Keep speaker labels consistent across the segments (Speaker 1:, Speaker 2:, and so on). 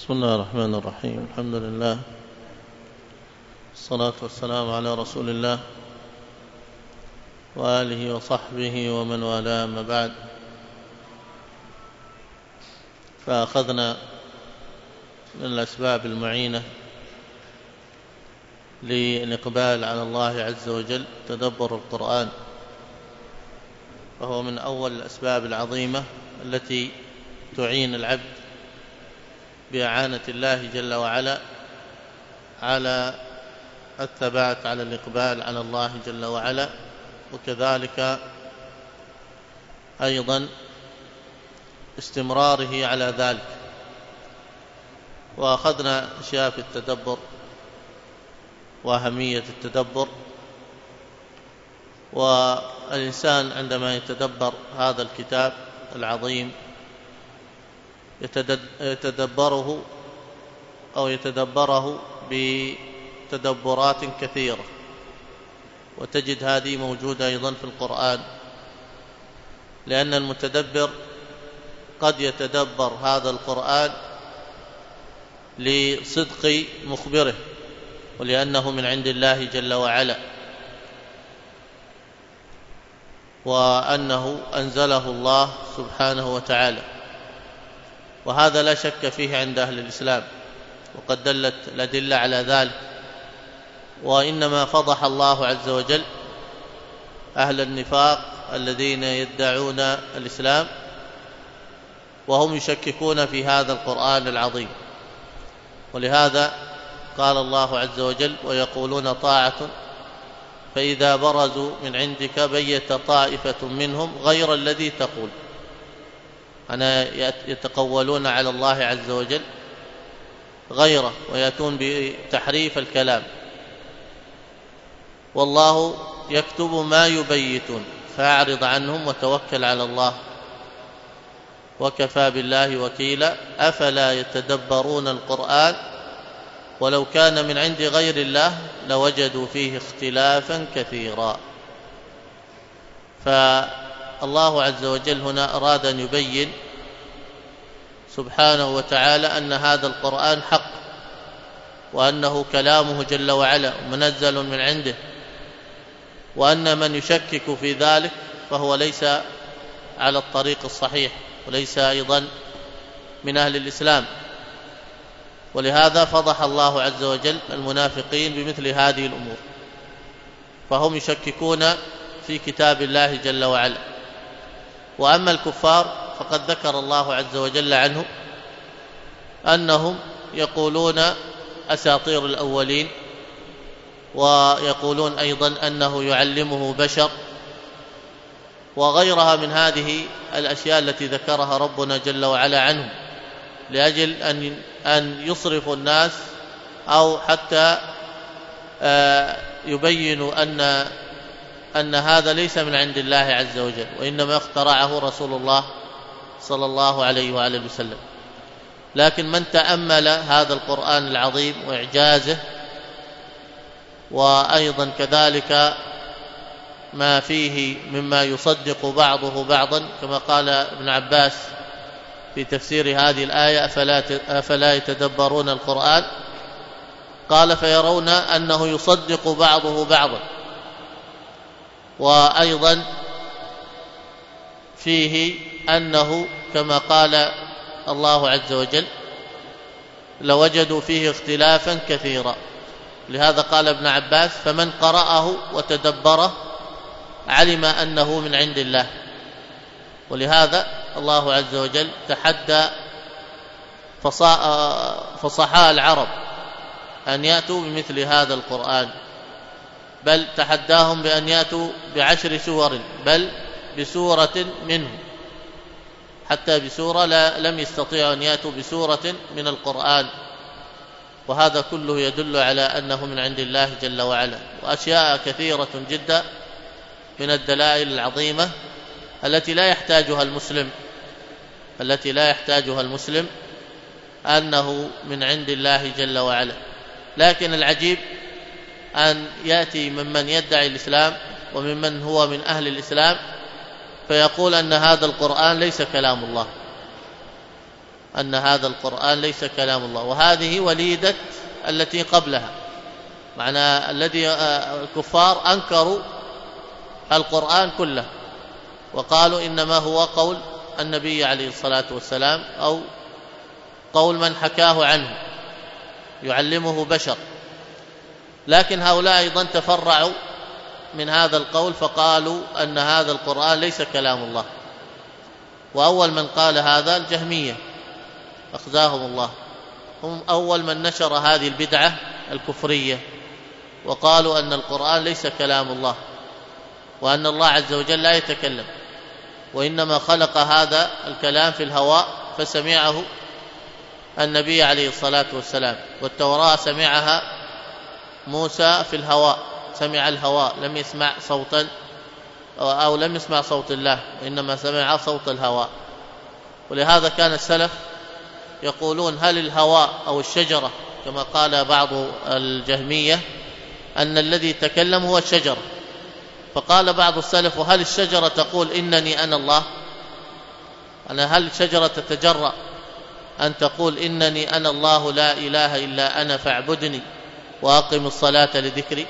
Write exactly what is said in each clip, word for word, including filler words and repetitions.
Speaker 1: بسم الله الرحمن الرحيم. الحمد لله والصلاة والسلام على رسول الله وآله وصحبه ومن والاه، ما بعد. فأخذنا من الأسباب المعينة للإقبال على الله عز وجل تدبر القرآن، وهو من أول الأسباب العظيمة التي تعين العبد بإعانة الله جل وعلا على الثبات على الإقبال على الله جل وعلا، وكذلك أيضا استمراره على ذلك. وأخذنا أشياء في التدبر وأهمية التدبر، والإنسان عندما يتدبر هذا الكتاب العظيم يتدبره أو يتدبره بتدبرات كثيرة، وتجد هذه موجودة أيضا في القرآن، لأن المتدبر قد يتدبر هذا القرآن لصدق مخبره، ولأنه من عند الله جل وعلا، وأنه أنزله الله سبحانه وتعالى، وهذا لا شك فيه عند أهل الإسلام، وقد دلت الأدلة على ذلك. وإنما فضح الله عز وجل أهل النفاق الذين يدعون الإسلام وهم يشككون في هذا القرآن العظيم، ولهذا قال الله عز وجل: ويقولون طاعة فإذا برزوا من عندك بيت طائفة منهم غير الذي تقول. أنا يتقولون على الله عز وجل غيره ويأتون بتحريف الكلام، والله يكتب ما يبيتون فأعرض عنهم وتوكل على الله وكفى بالله وكيلا أفلا يتدبرون القرآن ولو كان من عند غير الله لوجدوا فيه اختلافا كثيرا. فالله عز وجل هنا أراد أن يبين سبحانه وتعالى أن هذا القرآن حق، وأنه كلامه جل وعلا منزل من عنده، وأن من يشكك في ذلك فهو ليس على الطريق الصحيح، وليس أيضا من أهل الإسلام. ولهذا فضح الله عز وجل المنافقين بمثل هذه الأمور، فهم يشككون في كتاب الله جل وعلا. وأما الكفار فقد ذكر الله عز وجل عنهم أنهم يقولون أساطير الأولين، ويقولون أيضا أنه يعلمه بشر، وغيرها من هذه الأشياء التي ذكرها ربنا جل وعلا عنهم، لأجل أن أن يصرفوا الناس أو حتى يبينوا أن أن هذا ليس من عند الله عز وجل، وإنما اخترعه رسول الله صلى الله عليه وآله وسلم. لكن من تأمل هذا القرآن العظيم وإعجازه، وأيضا كذلك ما فيه مما يصدق بعضه بعضا، كما قال ابن عباس في تفسير هذه الآية: أفلا يتدبرون القرآن؟ قال: فيرون أنه يصدق بعضه بعضا. وأيضا فيه أنه كما قال الله عز وجل: لوجدوا فيه اختلافا كثيرا. لهذا قال ابن عباس: فمن قرأه وتدبره علم أنه من عند الله. ولهذا الله عز وجل تحدى فصحاء العرب أن يأتوا بمثل هذا القرآن، بل تحداهم بأن يأتوا بعشر سور، بل بسورة منه، حتى بسورة لا لم يستطيعوا أن يأتوا بسورة من القرآن. وهذا كله يدل على أنه من عند الله جل وعلا. وأشياء كثيرة جدا من الدلائل العظيمة التي لا يحتاجها المسلم التي لا يحتاجها المسلم أنه من عند الله جل وعلا. لكن العجيب أن يأتي ممن يدعي الإسلام وممن هو من أهل الإسلام فيقول أن هذا القرآن ليس كلام الله، أن هذا القرآن ليس كلام الله. وهذه وليدة التي قبلها، معنى الذي الكفار أنكروا القرآن كله وقالوا إنما هو قول النبي عليه الصلاة والسلام أو قول من حكاه عنه يعلمه بشر. لكن هؤلاء أيضا تفرعوا من هذا القول فقالوا أن هذا القرآن ليس كلام الله. وأول من قال هذا الجهمية أخزاهم الله، هم أول من نشر هذه البدعة الكفرية، وقالوا أن القرآن ليس كلام الله، وأن الله عز وجل لا يتكلم، وإنما خلق هذا الكلام في الهواء فسمعه النبي عليه الصلاة والسلام. والتوراة سمعها موسى في الهواء، سمع الهواء، لم يسمع صوتا أو لم يسمع صوت الله، وإنما سمع صوت الهواء. ولهذا كان السلف يقولون هل الهواء أو الشجرة، كما قال بعض الجهمية أن الذي تكلم هو الشجرة. فقال بعض السلف هل الشجرة تقول إنني أنا الله؟ أنا هل الشجرة تتجرأ أن تقول إنني أنا الله لا إله إلا أنا فاعبدني وأقم الصلاة لذكري؟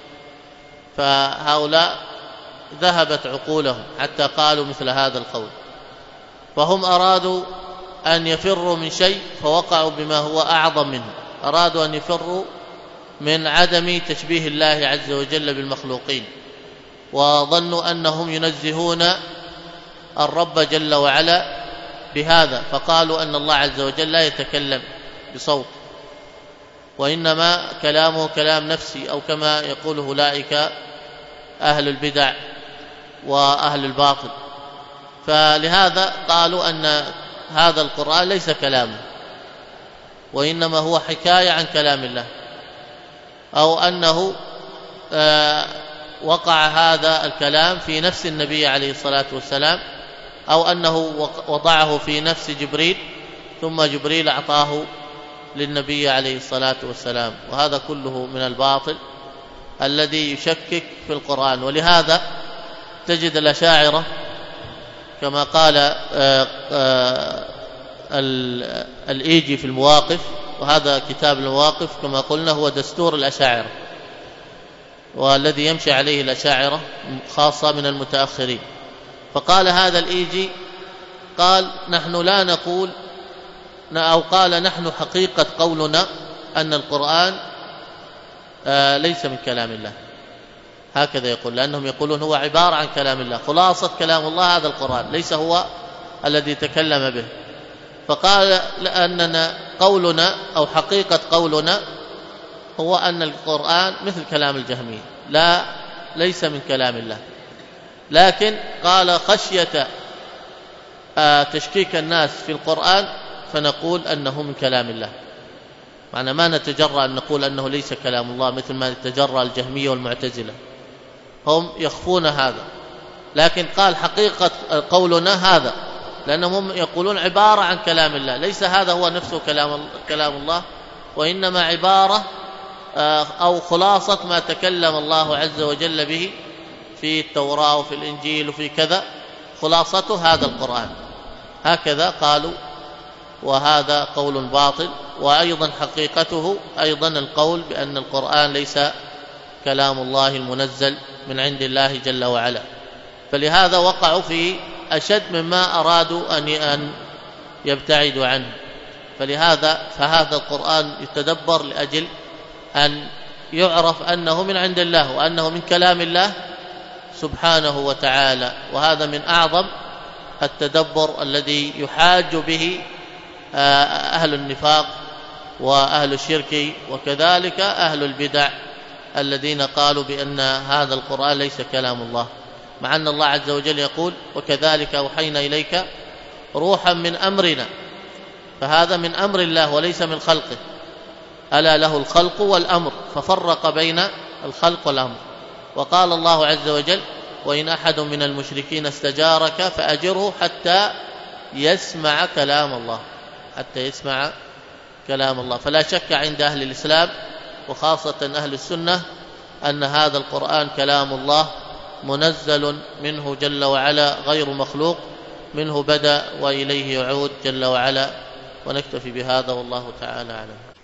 Speaker 1: فهؤلاء ذهبت عقولهم حتى قالوا مثل هذا القول. فهم أرادوا أن يفروا من شيء فوقعوا بما هو أعظم منه، أرادوا أن يفروا من عدم تشبيه الله عز وجل بالمخلوقين، وظنوا أنهم ينزهون الرب جل وعلا بهذا، فقالوا أن الله عز وجل لا يتكلم بصوت، وإنما كلامه كلام نفسي، أو كما يقول أولئك أهل البدع وأهل الباطل. فلهذا قالوا أن هذا القرآن ليس كلامه، وإنما هو حكاية عن كلام الله، أو أنه آه وقع هذا الكلام في نفس النبي عليه الصلاة والسلام، أو أنه وضعه في نفس جبريل ثم جبريل أعطاه للنبي عليه الصلاة والسلام. وهذا كله من الباطل الذي يشكك في القرآن. ولهذا تجد الأشاعرة كما قال آآ آآ الإيجي في المواقف، وهذا كتاب المواقف كما قلنا هو دستور الأشاعرة، والذي يمشي عليه الأشاعرة خاصة من المتأخرين. فقال هذا الإيجي قال نحن لا نقول، أو قال نحن حقيقة قولنا أن القرآن ليس من كلام الله، هكذا يقول، لأنهم يقولون هو عبارة عن كلام الله، خلاصة كلام الله هذا القرآن، ليس هو الذي تكلم به. فقال لأننا قولنا أو حقيقة قولنا هو أن القرآن مثل كلام الجهمية، لا ليس من كلام الله. لكن قال خشية تشكيك الناس في القرآن فنقول أنه من كلام الله، معنى ما نتجرأ أن نقول أنه ليس كلام الله مثل ما يتجرأ الجهمية والمعتزلة، هم يخفون هذا. لكن قال حقيقة قولنا هذا، لأنهم يقولون عبارة عن كلام الله، ليس هذا هو نفسه كلام كلام الله، وإنما عبارة أو خلاصة ما تكلم الله عز وجل به في التوراة وفي الإنجيل وفي كذا، خلاصته هذا القرآن، هكذا قالوا. وهذا قول باطل. وأيضا حقيقته أيضا القول بأن القرآن ليس كلام الله المنزل من عند الله جل وعلا. فلهذا وقعوا في أشد مما أرادوا أن يبتعدوا عنه. فلهذا فهذا القرآن يتدبر لأجل أن يعرف أنه من عند الله وأنه من كلام الله سبحانه وتعالى. وهذا من أعظم التدبر الذي يحاج به أهل النفاق وأهل الشرك وكذلك أهل البدع الذين قالوا بأن هذا القرآن ليس كلام الله، مع أن الله عز وجل يقول وكذلك أوحينا إليك روحا من أمرنا، فهذا من أمر الله وليس من خلقه، ألا له الخلق والأمر، ففرق بين الخلق والأمر. وقال الله عز وجل وإن أحد من المشركين استجارك فأجره حتى يسمع كلام الله، حتى يسمع كلام الله. فلا شك عند أهل الإسلام وخاصة أهل السنة أن هذا القرآن كلام الله منزل منه جل وعلا غير مخلوق، منه بدأ وإليه يعود جل وعلا ونكتفي بهذا والله تعالى أعلم.